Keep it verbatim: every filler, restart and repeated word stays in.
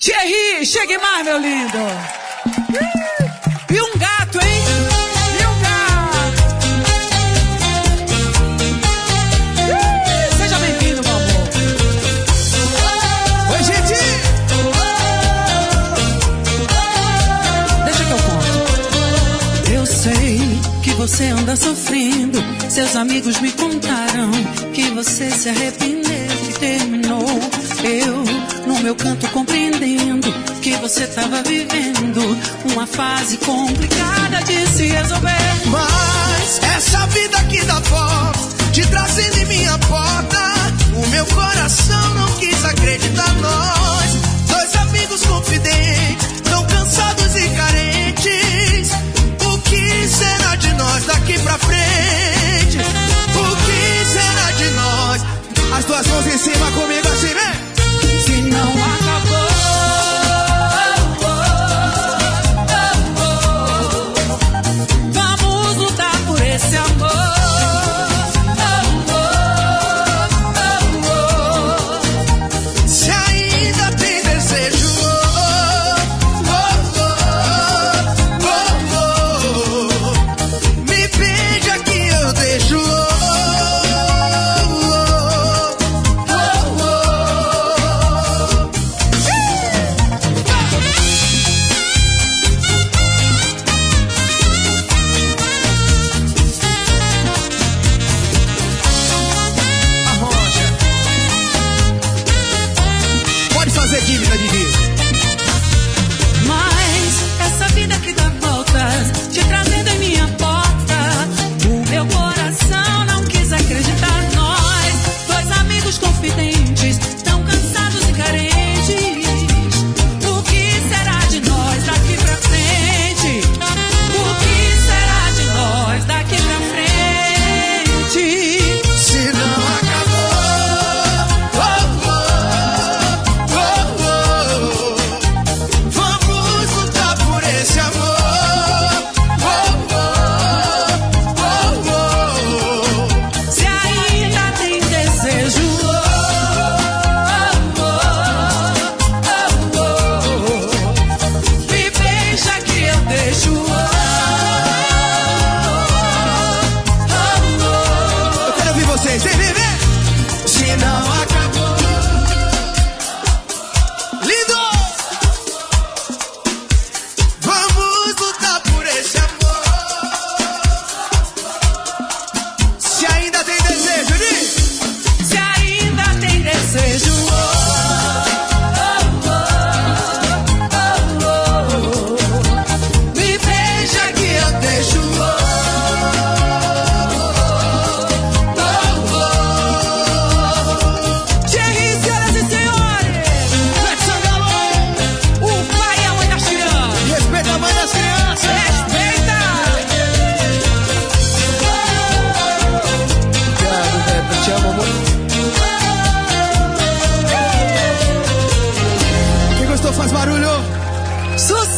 Thierry, chegue mais, meu lindo. E um gato, hein? E um gato. Seja bem-vindo, meu amor. Oi, gente. Deixa que eu conto. Eu sei que você anda sofrendo. Seus amigos me contaram que você se arrependeu, que terminou. Eu, no meu canto, compreendendo que você tava vivendo uma fase complicada de se resolver. Mas essa vida que dá volta, te trazendo em minha porta, o meu coração não quis acreditar. Nós, dois amigos confidentes, tão cansados e carentes. O que será de nós daqui pra frente? O que será de nós? As duas mãos em cima comigo assim, vem! Se não acabou, vamos lutar por esse amor. Se ainda tem desejo, me beija que eu deixo. Dívida de vida. Mas essa vida que dá voltas, te trazendo em minha porta, o meu coração não quis acreditar. Nós, dois amigos confidentes, tão cansados e carentes. O que será de nós daqui pra frente? O que será de nós daqui pra frente? Se não acabou, vamos lutar por esse amor. Se ainda tem desejo, me beija que eu deixo. Eu quero ouvir vocês, vem, vem, vem. Se não acabou, lindo! Vamos lutar por esse amor. Se ainda tem desejo, diz. Se ainda tem desejo, me beija que eu deixo. Thierry, senhoras e senhores, Beto Sangalo, o pai e a mãe das crianças. respeita a mãe das crianças. Respeita! Obrigado, Beto, te amo muito. Quem gostou faz barulho. Sucesso!